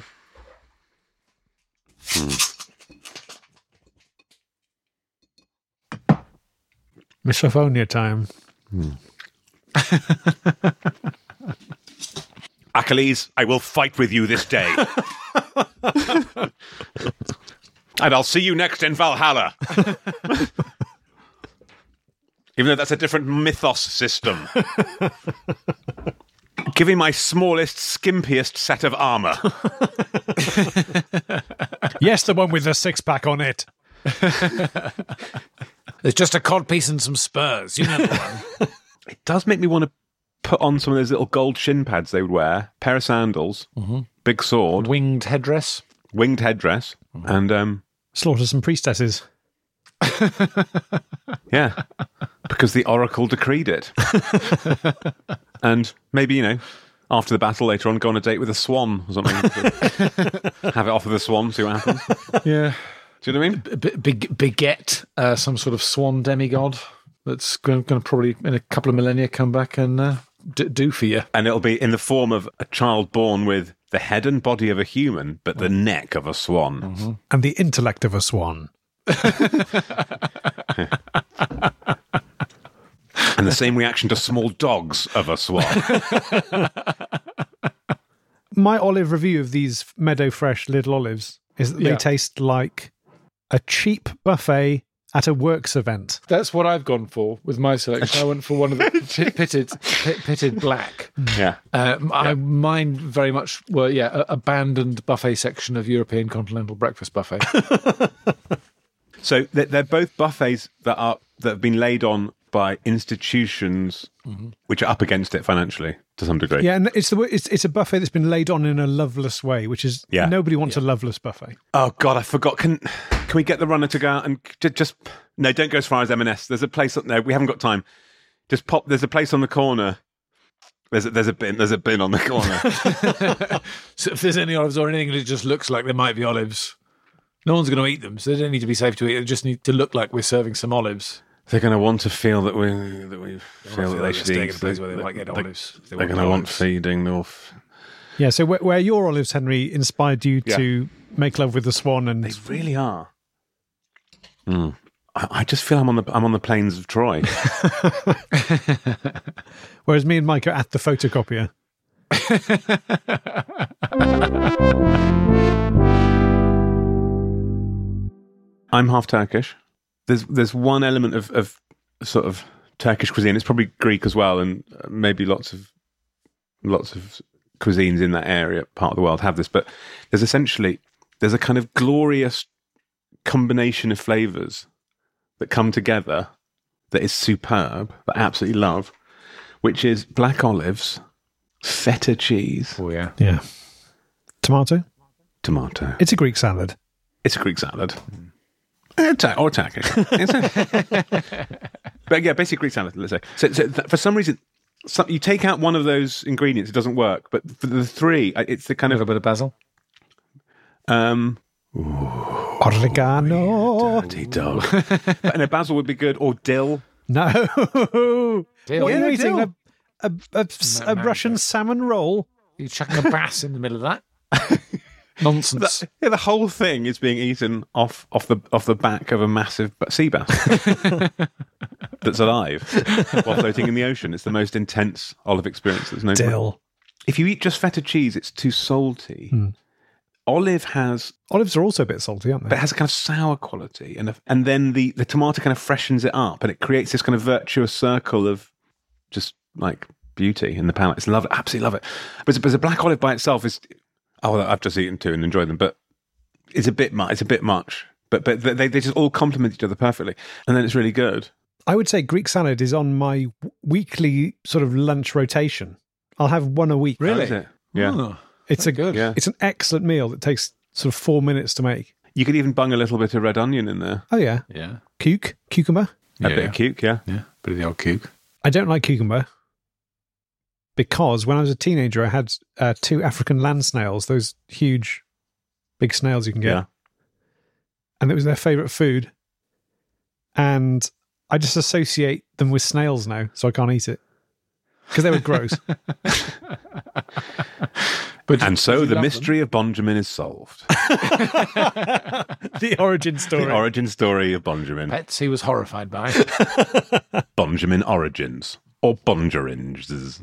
Misophonia time. Achilles, I will fight with you this day. And I'll see you next in Valhalla. Even though that's a different mythos system. Give me my smallest, skimpiest set of armour. Yes, the one with the six-pack on it. There's just a codpiece and some spurs. You know the one. It does make me want to put on some of those little gold shin pads they would wear, pair of sandals, big sword. Winged headdress. winged headdress, and Slaughter some priestesses. yeah, because the oracle decreed it. And maybe, after the battle later on, go on a date with a swan or something. Have it off with a swan, see what happens. Yeah. Do you know what I mean? Beget some sort of swan demigod that's going to probably, in a couple of millennia, come back and do for you. And it'll be in the form of a child born with the head and body of a human, but the neck of a swan. Mm-hmm. And the intellect of a swan. And the same reaction to small dogs of a swan. My olive review of these Meadow Fresh little olives is that they taste like a cheap buffet at a works event. That's what I've gone for with my selection. I went for one of the pitted black. Yeah. Mine very much were, abandoned buffet section of European continental breakfast buffet. So they're both buffets that have been laid on by institutions which are up against it financially to some degree. Yeah, and it's a buffet that's been laid on in a loveless way, which is nobody wants a loveless buffet. Oh God, I forgot. Can we get the runner to go out and just no? Don't go as far as M&S. There's a place. No, we haven't got time. Just pop. There's a place on the corner. There's a bin on the corner. So if there's any olives or anything that just looks like there might be olives, no one's going to eat them. So they don't need to be safe to eat. They just need to look like we're serving some olives. They're going to want to feel that we feel that they should eat. Where they might get olives. They're going to want feeding. Yeah. So where your olives, Henry, inspired you to make love with the swan, and they really are. I just feel I'm on the plains of Troy. Whereas me and Mike are at the photocopier. I'm half Turkish. There's one element of sort of Turkish cuisine. It's probably Greek as well, and maybe lots of cuisines in that area, part of the world have this. But there's a kind of glorious combination of flavors that come together that is superb, that I absolutely love, which is black olives, feta cheese. Oh yeah. Yeah. Tomato. It's a Greek salad. It's a Greek salad. Or Turkish. But yeah, basic Greek salad, let's say. So for some reason, you take out one of those ingredients, it doesn't work. But for the three, it's the kind A of... little bit of basil. Oregano. Dirty dog. And a basil would be good, or dill. No. Dill. What, Yeah, you're eating dill. a Russian salmon roll? You're chucking a bass in the middle of that. Nonsense. The whole thing is being eaten off the back of a massive sea bass that's alive while floating in the ocean. It's the most intense olive experience that's known. Dill. If you eat just feta cheese, it's too salty. Olives are also a bit salty, aren't they? but it has a kind of sour quality, and then the tomato kind of freshens it up, and it creates this kind of virtuous circle of just like beauty in the palate. It's lovely, absolutely love it. But a black olive by itself is, I've just eaten two and enjoyed them, but it's a bit much. It's a bit much. But they just all complement each other perfectly, and then it's really good. I would say Greek salad is on my weekly sort of lunch rotation. I'll have one a week. How is it? Yeah. Oh, It's a good. Yeah. It's an excellent meal that takes sort of 4 minutes to make. You could even bung a little bit of red onion in there. Oh yeah, Yeah. cucumber. A bit of cuke, yeah. Yeah. Bit of the old cook. I don't like cucumber because when I was a teenager, I had 2 African land snails, those huge, big snails you can get, Yeah. and it was their favourite food. And I just associate them with snails now, so I can't eat it because they were gross. And so the mystery of Bonjamin is solved. The origin story. The origin story of Bonjamin. Pets he was horrified by. Bonjamin Origins. Or Bongerins.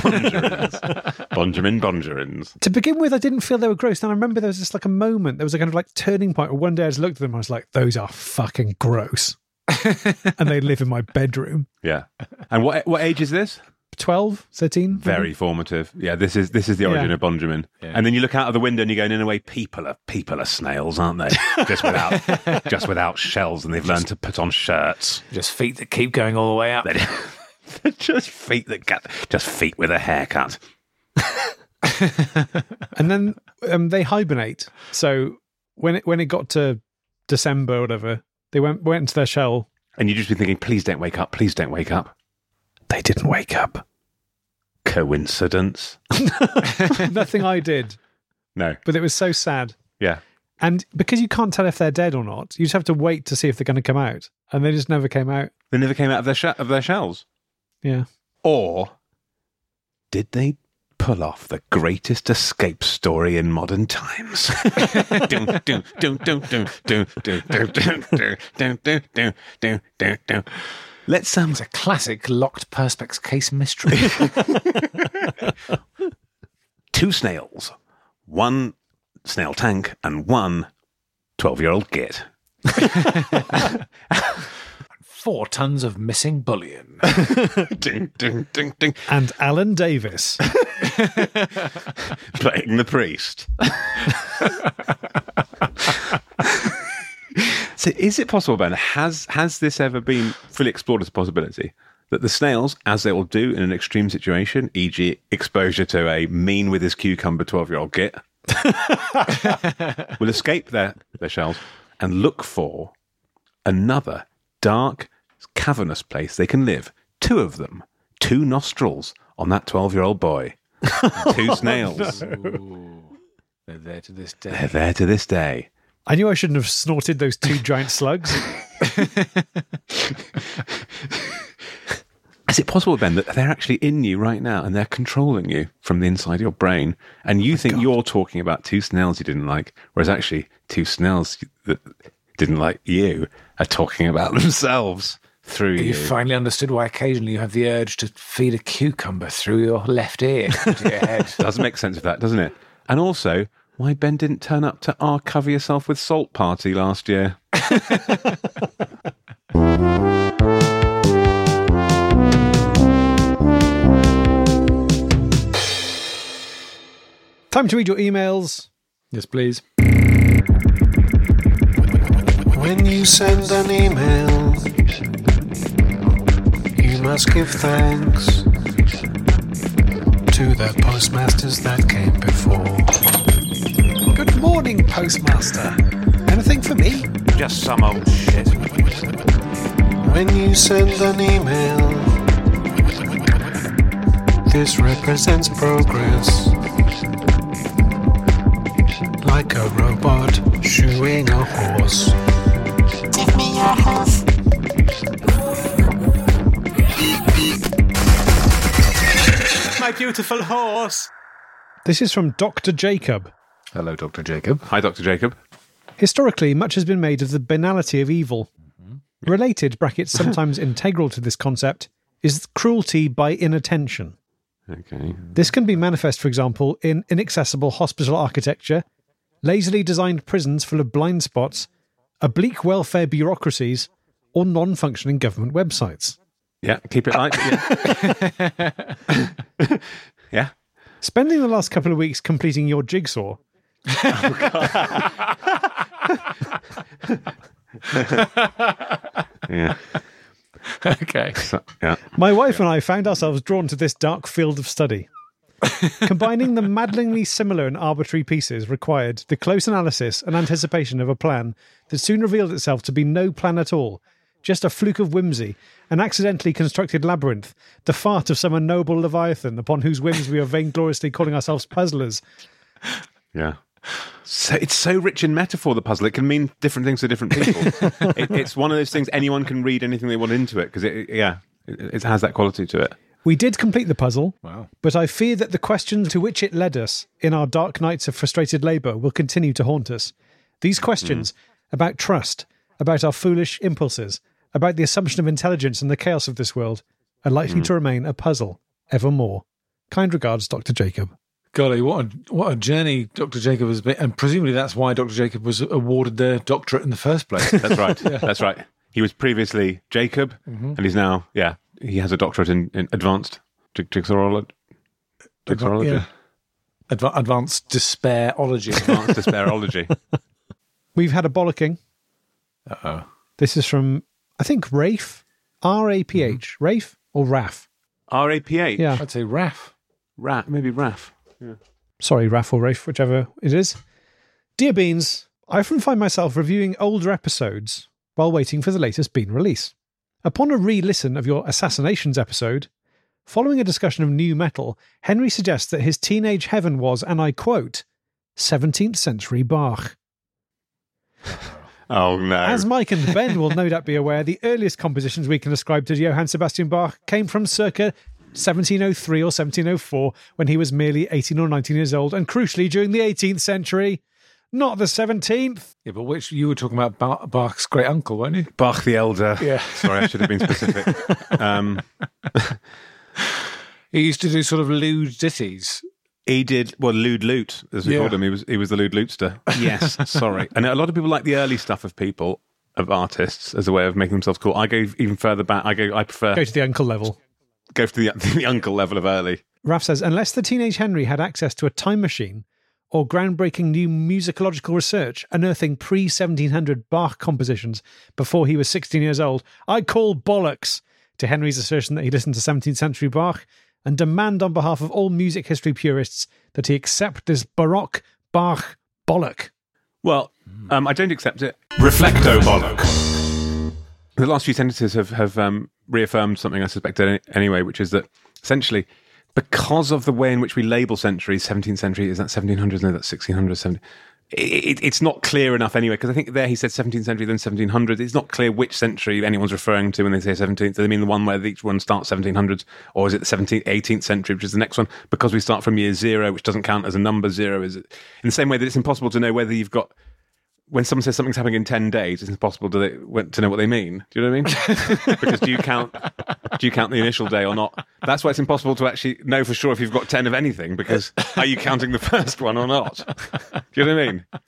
Bongerins. To begin with, I didn't feel they were gross. And I remember there was just like a moment, there was a kind of like turning point where one day I just looked at them and I was like, those are fucking gross. And they live in my bedroom. Yeah. And what age is this? 12, 13? Very formative. Yeah, this is the origin Yeah. of Bonjamin. Yeah. And then you look out of the window and you're going, in a way, people are snails, aren't they? just without shells, and they've learned to put on shirts. Just feet that keep going all the way up. Just feet with a haircut. And then they hibernate. So when it got to December or whatever, they went into their shell. And you'd just be thinking, please don't wake up, please don't wake up. They didn't wake up. Coincidence? Nothing I did. No. But it was so sad. Yeah. And because you can't tell if they're dead or not, you just have to wait to see if they're going to come out. And they just never came out. They never came out of their shells. Yeah. Or did they pull off the greatest escape story in modern times? Let's It's a classic locked perspex case mystery. 2 snails, 1 snail tank, and 1 12-year-old git. 4 tons of missing bullion. Ding, ding, ding, ding. And Alan Davis. Playing the priest. So is it possible, Ben, has this ever been fully explored as a possibility, that the snails, as they will do in an extreme situation, e.g. exposure to a mean with his cucumber 12-year-old git, will escape their shells and look for another dark, cavernous place they can live? 2 of them, 2 nostrils on that 12-year-old boy. 2 snails. Ooh, they're there to this day. They're there to this day. I knew I shouldn't have snorted those 2 giant slugs. Is it possible, Ben, that they're actually in you right now and they're controlling you from the inside of your brain, and you think you're talking about 2 snails you didn't like, whereas actually 2 snails that didn't like you are talking about themselves through you? You finally understood why occasionally you have the urge to feed a cucumber through your left ear into your head. Doesn't make sense of that, doesn't it? And also, why Ben didn't turn up to our Cover Yourself with Salt party last year. Time to read your emails. Yes, please. When you send an email, you must give thanks to the postmasters that came before. Good morning, postmaster. Anything for me? Just some old shit. When you send an email, this represents progress. Like a robot shoeing a horse. Give me your horse. My beautiful horse. This is from Dr. Jacob. Hello, Dr. Jacob. Hi, Dr. Jacob. Historically, much has been made of the banality of evil. Related, brackets sometimes integral to this concept, is cruelty by inattention. Okay. This can be manifest, for example, in inaccessible hospital architecture, lazily designed prisons full of blind spots, oblique welfare bureaucracies, or non-functioning government websites. Yeah, keep it light. Yeah. Yeah. Spending the last couple of weeks completing your jigsaw, Yeah. Okay. So, yeah. my wife and I found ourselves drawn to this dark field of study. Combining the maddeningly similar and arbitrary pieces required the close analysis and anticipation of a plan that soon revealed itself to be no plan at all, just a fluke of whimsy, an accidentally constructed labyrinth, the fart of some unknowable leviathan upon whose whims we are vaingloriously calling ourselves puzzlers. Yeah. So it's so rich in metaphor, the puzzle. It can mean different things to different people. It's one of those things anyone can read anything they want into it because it has that quality to it. We did complete the puzzle, Wow. but I fear that the questions to which it led us in our dark nights of frustrated labour will continue to haunt us. These questions about trust, about our foolish impulses, about the assumption of intelligence and the chaos of this world are likely to remain a puzzle evermore. Kind regards, Dr. Jacob. Golly, what a journey Dr. Jacob has been. And presumably that's why Dr. Jacob was awarded the doctorate in the first place. That's right. That's right. He was previously Jacob, and he's now, he has a doctorate in advanced jigsaurology. Yeah. Advanced despairology. Advanced despairology. We've had a bollocking. Uh-oh. This is from, I think, Rafe. R-A-P-H. Rafe or Raf? RAPH? Yeah. I'd say RAF. Maybe RAF. Yeah. Sorry, Raph or Rafe, whichever it is. Dear Beans, I often find myself reviewing older episodes while waiting for the latest Bean release. Upon a re-listen of your Assassinations episode, following a discussion of new metal, Henry suggests that his teenage heaven was, and I quote, 17th century Bach. Oh, no. As Mike and Ben will no doubt be aware, the earliest compositions we can ascribe to Johann Sebastian Bach came from circa 1703 or 1704, when he was merely 18 or 19 years old, and crucially during the 18th century, not the 17th. Yeah, but which you were talking about Bach's great uncle, weren't you? Bach the Elder. Yeah. Sorry, I should have been specific. He used to do sort of lewd ditties. He did, well, lewd lute, as we called him. He was the lewd lutester. Yes, sorry. And a lot of people like the early stuff of artists, as a way of making themselves cool. I go even further back. I prefer... Go to the uncle level. Go to the uncle level of early. Raph says, unless the teenage Henry had access to a time machine or groundbreaking new musicological research unearthing pre-1700 Bach compositions before he was 16 years old, I call bollocks to Henry's assertion that he listened to 17th century Bach and demand on behalf of all music history purists that he accept this Baroque Bach bollock. Well, I don't accept it. Reflecto bollock. The last few sentences have reaffirmed something I suspected anyway, which is that essentially, because of the way in which we label centuries, 17th century, is that 1700s? No, that's 1600s. It's not clear enough anyway, because I think there he said 17th century, then 1700s. It's not clear which century anyone's referring to when they say 17th. Do they mean the one where each one starts 1700s, or is it the 17th, 18th century, which is the next one? Because we start from year zero, which doesn't count as a number. Zero is in the same way that it's impossible to know whether you've got... When someone says something's happening in 10 days, it's impossible to know what they mean. Do you know what I mean? Because do you count the initial day or not? That's why it's impossible to actually know for sure if you've got 10 of anything, because are you counting the first one or not? Do you know what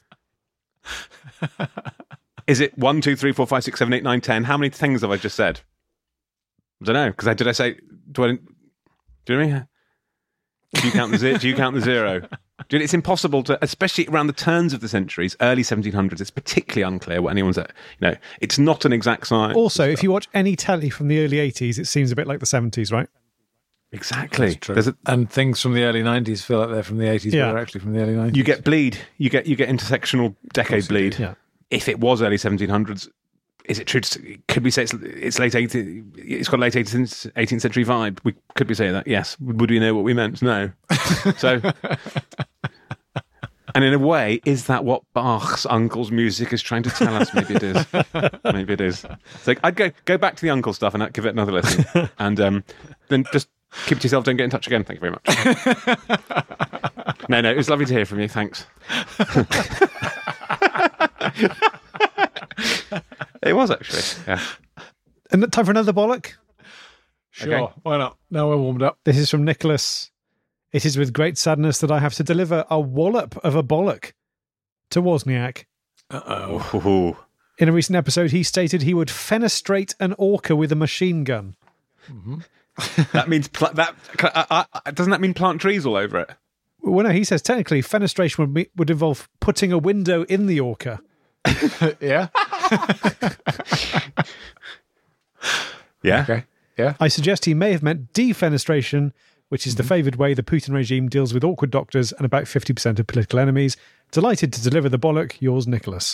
I mean? Is it 1, 2, 3, 4, 5, 6, 7, 8, 9, 10? How many things have I just said? I don't know, because do you know what I mean? Do you count the zero? Dude, it's impossible to, especially around the turns of the centuries, early 1700s. It's particularly unclear what anyone's at. It's not an exact science. Also, if you watch any telly from the early 80s, it seems a bit like the 70s, right? Exactly. True. And things from the early 90s feel like they're from the 80s, but they're actually from the early 90s. You get bleed. You get intersectional decade bleed. Yeah. If it was early 1700s, is it true? Could we say it's late 18th? It's got a late 18th century vibe. Could we say that? Yes. Would we know what we meant? No. So, and in a way, is that what Bach's uncle's music is trying to tell us? Maybe it is. Maybe it is. So I'd go back to the uncle stuff and I'd give it another listen, and then just keep it to yourself. Don't get in touch again. Thank you very much. No, it was lovely to hear from you. Thanks. It was actually, yeah. And time for another bollock? Sure, Okay. Why not? Now we're warmed up. This is from Nicholas. It is with great sadness that I have to deliver a wallop of a bollock to Wozniak. Uh-oh. Ooh. In a recent episode, he stated he would fenestrate an orca with a machine gun. That means doesn't that mean plant trees all over it? Well, no, he says technically fenestration would involve putting a window in the orca. Yeah? Yeah. Okay. Yeah. I suggest he may have meant defenestration, which is the favoured way the Putin regime deals with awkward doctors and about 50% of political enemies. Delighted to deliver the bollock, yours, Nicholas.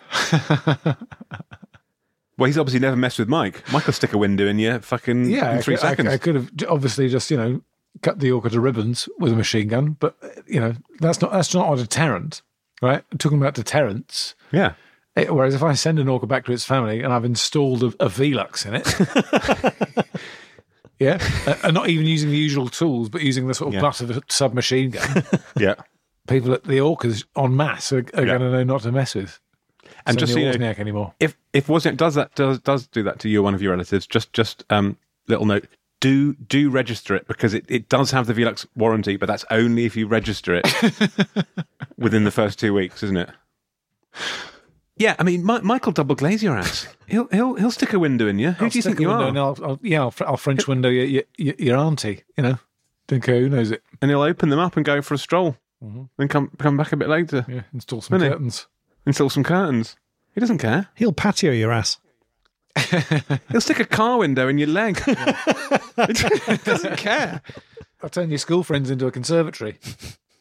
Well, he's obviously never messed with Mike. Mike will stick a window in you fucking in 3 seconds. I could have obviously just, cut the orca to ribbons with a machine gun, but, that's not a deterrent, right? I'm talking about deterrence. Yeah. Whereas if I send an orca back to its family and I've installed a Velux in it, yeah, and not even using the usual tools, but using the sort of butt of a submachine gun, Yeah. people at the orcas en masse are going to know not to mess with. And just so you know, Wozniak anymore. if Wozniak does do that to you or one of your relatives, just little note, do register it, because it does have the Velux warranty, but that's only if you register it within the first 2 weeks, isn't it? Yeah, I mean, Michael double glaze your ass. He'll stick a window in you. Who do you think you are? And I'll French window your auntie. Don't care who knows it. And he'll open them up and go for a stroll, then come back a bit later. Yeah, install some Really? curtains. Install some curtains. He doesn't care. He'll patio your ass. He'll stick a car window in your leg. He doesn't care. I'll turn your school friends into a conservatory.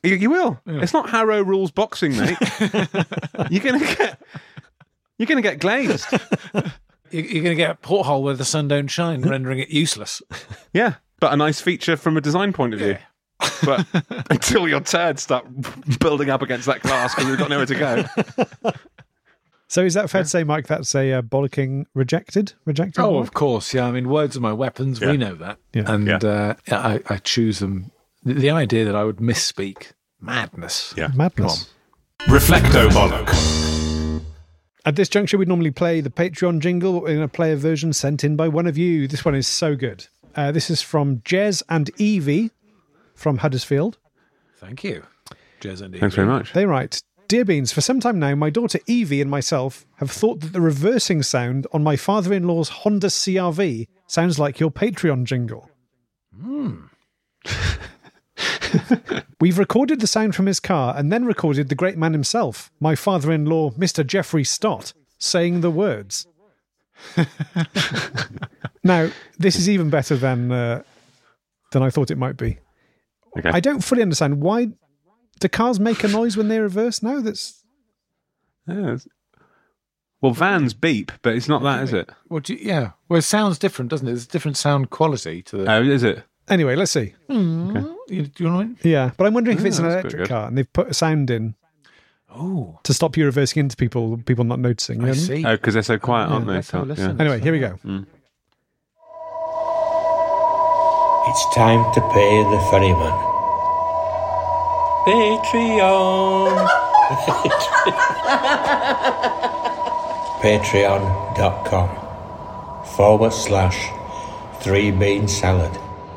You will. Yeah. It's not Harrow rules boxing, mate. You're gonna get glazed. You're going to get a porthole where the sun don't shine, rendering it useless. Yeah, but a nice feature from a design point of view. But until your turds start building up against that glass because we've got nowhere to go. So is that fair to say, Mike, that's a bollocking rejected? Oh, of course, yeah. I mean, words are my weapons. Yeah. We know that. Yeah. And I choose them. The idea that I would misspeak, madness. Yeah. Madness. Reflecto bollock. At this juncture, we'd normally play the Patreon jingle, but we're going to play a version sent in by one of you. This one is so good. This is from Jez and Evie from Huddersfield. Thank you, Jez and Evie. Thanks very much. They write, Dear Beans, for some time now, my daughter Evie and myself have thought that the reversing sound on my father-in-law's Honda CR-V sounds like your Patreon jingle. We've recorded the sound from his car and then recorded the great man himself, my father-in-law, Mr. Jeffrey Stott, saying the words. Now, this is even better than I thought it might be. Okay. I don't fully understand why do cars make a noise when they reverse now? Well, vans beep, but it's not that, is it? Well, well, it sounds different, doesn't it? There's a different sound quality to the. Oh, is it? Anyway, let's see. Okay. Do you want to? Yeah, but I'm wondering if it's an electric car and they've put a sound in. Oh, to stop you reversing into people not noticing. You know I see. Oh, because they're so quiet, aren't they? So, yeah. Anyway, here we go. It's time to pay the ferryman. Patreon. Patreon.com/3bean salad.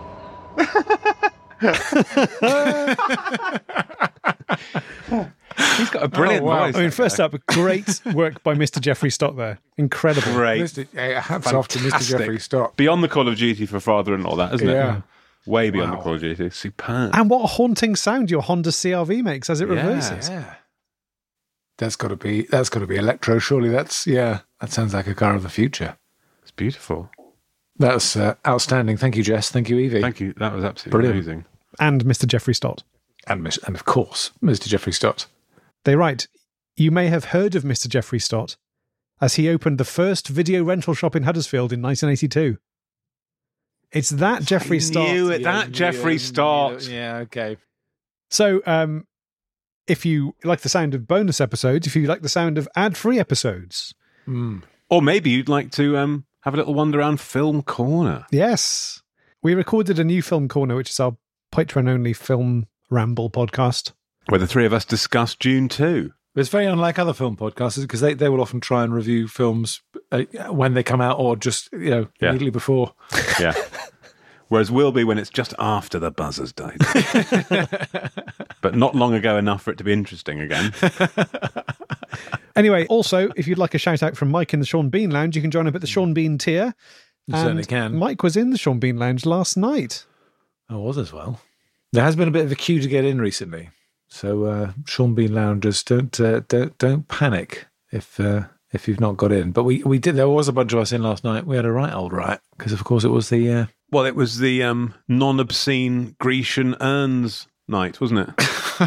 He's got a brilliant voice. I mean, first up, great work by Mr. Jeffrey Stott there. Incredible. Great. Hats off to Mr. Jeffrey Stott. Beyond the Call of Duty for father-in-law, that, isn't it? Yeah. Way beyond the Call of Duty. Superb. And what a haunting sound your Honda CR-V makes as it reverses. Yeah. That's got to be electro, surely. That sounds like a car of the future. It's beautiful. That's outstanding. Thank you, Jess. Thank you, Evie. Thank you. That was absolutely amazing. And Mr. Jeffrey Stott. And of course, Mr. Jeffrey Stott. They write, you may have heard of Mr. Jeffrey Stott as he opened the first video rental shop in Huddersfield in 1982. It's that Jeffrey Stott. Jeffrey Stott. Yeah, okay. So, if you like the sound of bonus episodes, if you like the sound of ad-free episodes. Or maybe you'd like to have a little wander around Film Corner. Yes. We recorded a new Film Corner, which is our Patreon-only film ramble podcast. Where the three of us discuss Dune 2. It's very unlike other film podcasts because they will often try and review films when they come out or just, immediately before. Yeah. Whereas we'll be when it's just after the buzzers died. But not long ago enough for it to be interesting again. Anyway, also, if you'd like a shout out from Mike in the Sean Bean Lounge, you can join up at the Sean Bean tier. You certainly can. Mike was in the Sean Bean Lounge last night. I was as well. There has been a bit of a queue to get in recently. So Sean Bean Loungers, don't panic if you've not got in. But we did. There was a bunch of us in last night. We had a right old riot because, of course, it was the it was the non-obscene Grecian urns night, wasn't it?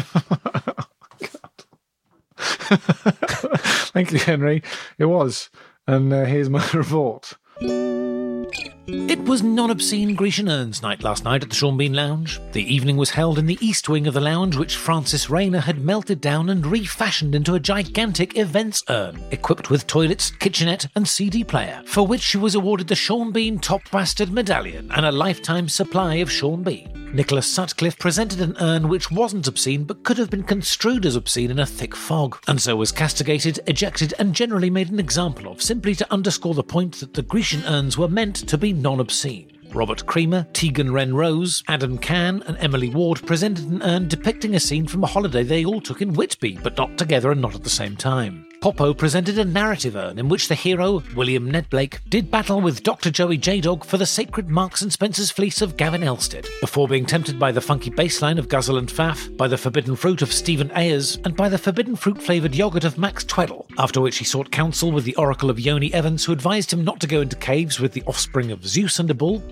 Thank you, Henry. It was, and here's my report. It was non-obscene Grecian urns night last night at the Sean Bean Lounge. The evening was held in the east wing of the lounge, which Francis Rayner had melted down and refashioned into a gigantic events urn, equipped with toilets, kitchenette and CD player, for which she was awarded the Sean Bean Top Bastard Medallion and a lifetime supply of Sean Bean. Nicholas Sutcliffe presented an urn which wasn't obscene but could have been construed as obscene in a thick fog, and so was castigated, ejected and generally made an example of, simply to underscore the point that the Grecian urns were meant to be non-obscene. Robert Creamer, Tegan Wren Rose, Adam Cann and Emily Ward presented an urn depicting a scene from a holiday they all took in Whitby, but not together and not at the same time. Poppo presented a narrative urn in which the hero, William Ned Blake, did battle with Dr. Joey J-Dog for the sacred Marks and Spencer's fleece of Gavin Elstead, before being tempted by the funky bassline of Guzzle and Faff, by the forbidden fruit of Stephen Ayers, and by the forbidden fruit-flavoured yoghurt of Max Tweddle, after which he sought counsel with the oracle of Yoni Evans, who advised him not to go into caves with the offspring of Zeus and a bull, with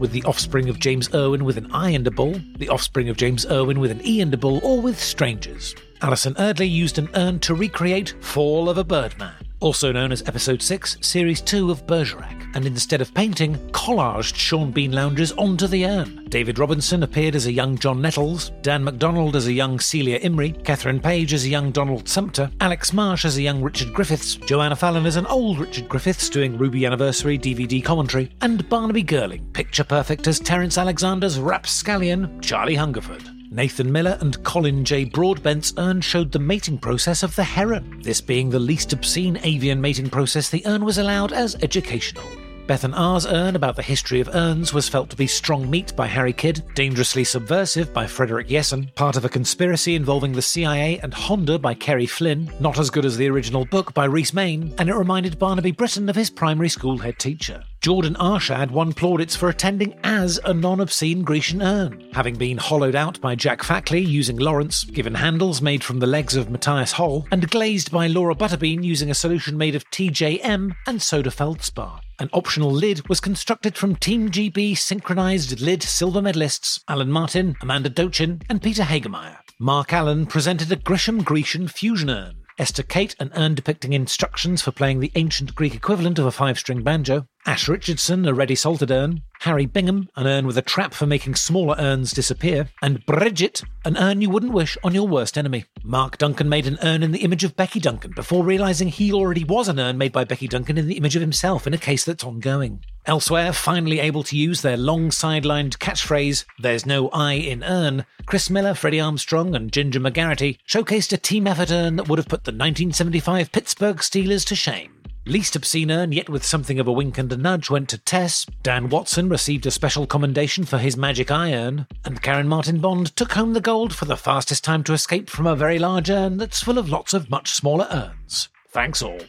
with the offspring of James Irwin with an I and a bull, the offspring of James Irwin with an E and a bull, or with strangers. Alison Eardley used an urn to recreate Fall of a Birdman, also known as Episode 6, Series 2 of Bergerac, and instead of painting, collaged Sean Bean loungers onto the urn. David Robinson appeared as a young John Nettles, Dan MacDonald as a young Celia Imrie, Catherine Page as a young Donald Sumpter, Alex Marsh as a young Richard Griffiths, Joanna Fallon as an old Richard Griffiths doing Ruby Anniversary DVD commentary, and Barnaby Girling, picture perfect as Terence Alexander's rapscallion, Charlie Hungerford. Nathan Miller and Colin J. Broadbent's urn showed the mating process of the heron. This being the least obscene avian mating process, the urn was allowed as educational. Bethan R's urn about the history of urns was felt to be Strong Meat by Harry Kidd, Dangerously Subversive by Frederick Yessen, part of a conspiracy involving the CIA and Honda by Kerry Flynn, not as good as the original book by Rhys Main, and it reminded Barnaby Britton of his primary school head teacher. Jordan Arshad won plaudits for attending as a non-obscene Grecian urn, having been hollowed out by Jack Fackley using Lawrence, given handles made from the legs of Matthias Holl, and glazed by Laura Butterbean using a solution made of TJM and soda feldspar. An optional lid was constructed from Team GB synchronised lid silver medalists Alan Martin, Amanda Dochin, and Peter Hagemeyer. Mark Allen presented a Grisham-Grecian fusion urn. Esther Kate, an urn depicting instructions for playing the ancient Greek equivalent of a 5-string banjo. Ash Richardson, a ready salted urn. Harry Bingham, an urn with a trap for making smaller urns disappear. And Bridget, an urn you wouldn't wish on your worst enemy. Mark Duncan made an urn in the image of Becky Duncan before realising he already was an urn made by Becky Duncan in the image of himself in a case that's ongoing. Elsewhere, finally able to use their long sidelined catchphrase, "There's no I in urn," Chris Miller, Freddie Armstrong and Ginger McGarity showcased a team effort urn that would have put the 1975 Pittsburgh Steelers to shame. Least obscene urn, yet with something of a wink and a nudge, went to Tess. Dan Watson received a special commendation for his magic eye urn, and Karen Martin Bond took home the gold for the fastest time to escape from a very large urn that's full of lots of much smaller urns. Thanks all.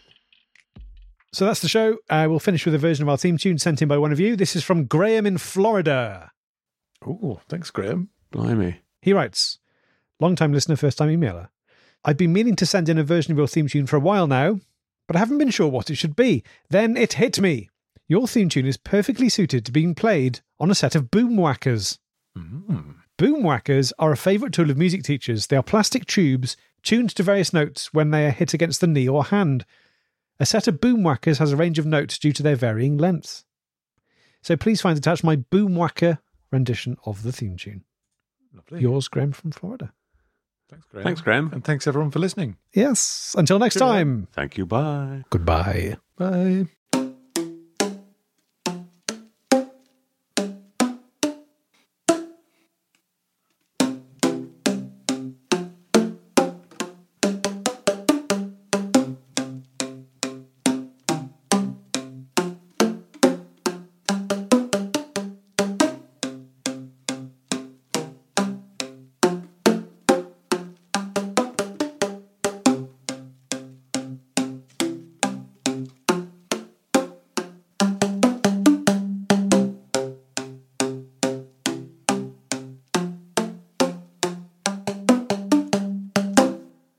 So that's the show. We'll finish with a version of our theme tune sent in by one of you. This is from Graham in Florida. Oh, thanks, Graham. Blimey. He writes, long-time listener, first-time emailer. I've been meaning to send in a version of your theme tune for a while now, but I haven't been sure what it should be. Then it hit me. Your theme tune is perfectly suited to being played on a set of boom whackers. Boom whackers are a favourite tool of music teachers. They are plastic tubes tuned to various notes when they are hit against the knee or hand. A set of boom whackers has a range of notes due to their varying length. So please find attached my boom whacker rendition of the theme tune. Lovely. Yours, Graham from Florida. Thanks, Graham. Thanks, Graham. And thanks, everyone, for listening. Yes. Until next time. Thank you. Bye. Goodbye. Bye.